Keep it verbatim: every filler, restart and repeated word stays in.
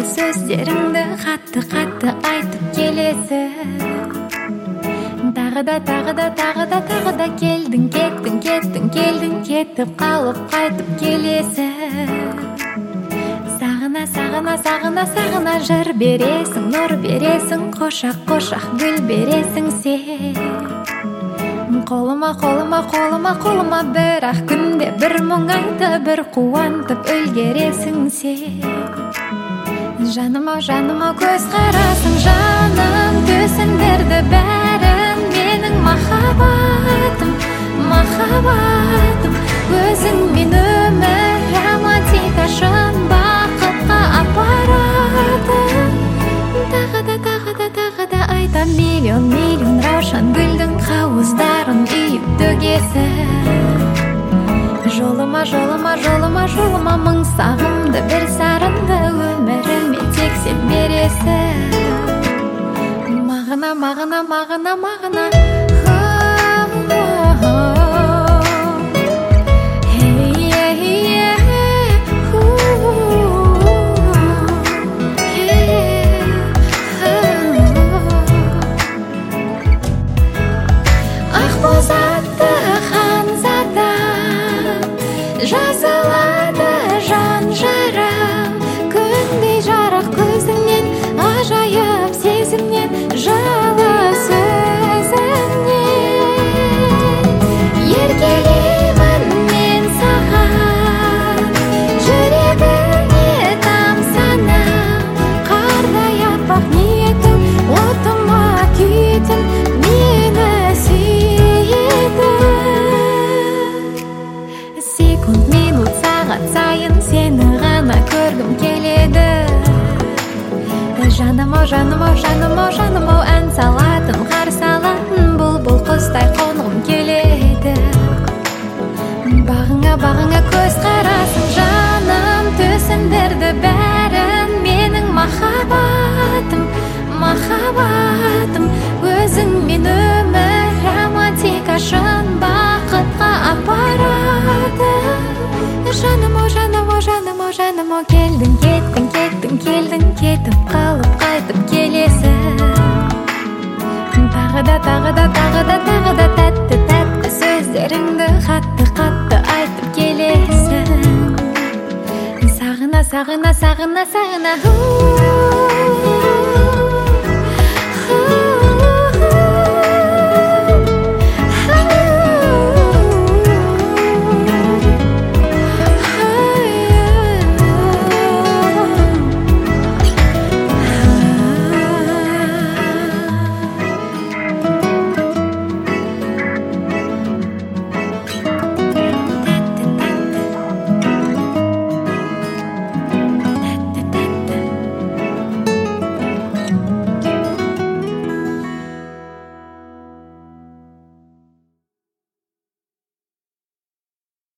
сөздеріңді қатты-қатты айтып келесің. Тағы да, тағы да, тағы да, тағы да келдің, кеттің, кеттің, келдің, кетіп қалып қайтып келесің. Сағына, сағына, сағына, сағына жыр бересің, нұр бересің, қошақ, қошақ гүл бересің сен. Қолыма, қолыма, қолыма, қолыма бір-ақ күнде бір мұң айтып, бір қуантып үлгересің сен. Жаныма, жаныма көз қарасың, жаным төсіндерді бәрін менің махаббатым, махаббатым. Өзіңмен өмір романтика шын бақытқа апарады. Тағы да, тағы да, тағы да айтам, миллион, миллион раушан гүлдің қауыздарын үйіп төгесің. Жолыма, жолыма, жолыма, жолыма мың сағымды, бір сарынды өміріме тек сен бересің. Мағына, мағына, мағына, мағына. Жазылады жан жарам, күндей жарық көзіңнен, ажайып сезімнен, жылы сөзіңнен. Еркелеймін мен саған, жүрегіңе тамсанам, қардай аппақ ниетің, отыма күйетін, мені сүйетін. Секунд, минут, сағат сайын сені ғана көргім келеді. Жаным-ау, жаным-ау, жаным-ау, жаным-ау, ән салатын, қарсы алатын бұлбұл құстай қонғым келеді. Бағыңа, бағыңа көз қарасың, жаным төсіндерді бәрін менің махаббатым, махаббатым. Өзіңмен өмір романтика шын бақытқа апарады. Жаным-ау, жаным-ау, жаным-ау, жаным-ау, келдің, кеттің, кеттің, келдің, кетіп қалып қайтып келесің. Тағы да, тағы да, тағы да, тағы да тәтті, тәтті сөздеріңді қатты-қатты айтып келесің. Сағына, сағына, сағына, сағына.